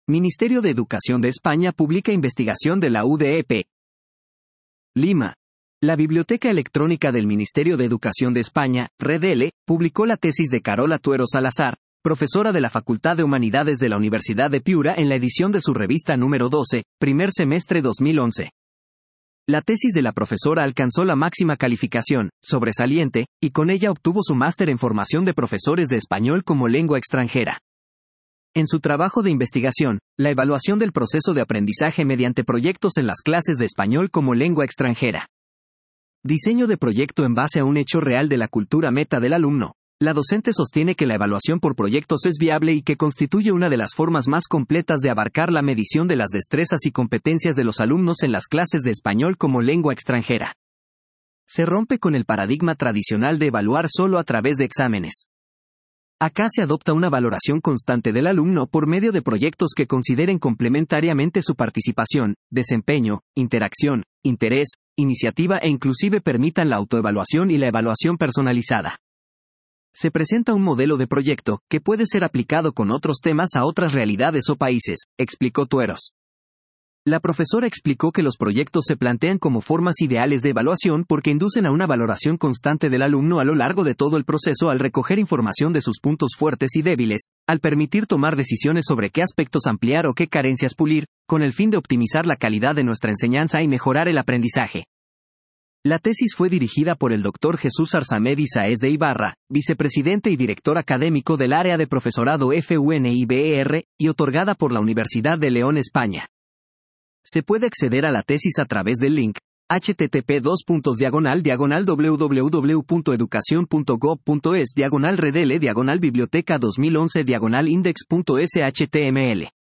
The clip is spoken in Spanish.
Ministerio de Educación de España publica investigación de la UDEP. Lima. La Biblioteca Electrónica del Ministerio de Educación de España, REDELE, publicó la tesis de Carola Tuero Salazar, profesora de la Facultad de Humanidades de la Universidad de Piura en la edición de su revista número 12, primer semestre 2011. La tesis de la profesora alcanzó la máxima calificación, sobresaliente, y con ella obtuvo su máster en formación de profesores de español como lengua extranjera. En su trabajo de investigación, la evaluación del proceso de aprendizaje mediante proyectos en las clases de español como lengua extranjera. Diseño de proyecto en base a un hecho real de la cultura meta del alumno. La docente sostiene que la evaluación por proyectos es viable y que constituye una de las formas más completas de abarcar la medición de las destrezas y competencias de los alumnos en las clases de español como lengua extranjera. Se rompe con el paradigma tradicional de evaluar solo a través de exámenes. Acá se adopta una valoración constante del alumno por medio de proyectos que consideren complementariamente su participación, desempeño, interacción, interés, iniciativa e inclusive permitan la autoevaluación y la evaluación personalizada. Se presenta un modelo de proyecto que puede ser aplicado con otros temas a otras realidades o países, explicó Tueros. La profesora explicó que los proyectos se plantean como formas ideales de evaluación porque inducen a una valoración constante del alumno a lo largo de todo el proceso al recoger información de sus puntos fuertes y débiles, al permitir tomar decisiones sobre qué aspectos ampliar o qué carencias pulir, con el fin de optimizar la calidad de nuestra enseñanza y mejorar el aprendizaje. La tesis fue dirigida por el Dr. Jesús Arzamedi Sáez de Ibarra, vicepresidente y director académico del área de profesorado FUNIBER, y otorgada por la Universidad de León, España. Se puede acceder a la tesis a través del link http://www.educacion.gov.es /redele/biblioteca 2011 index.shtml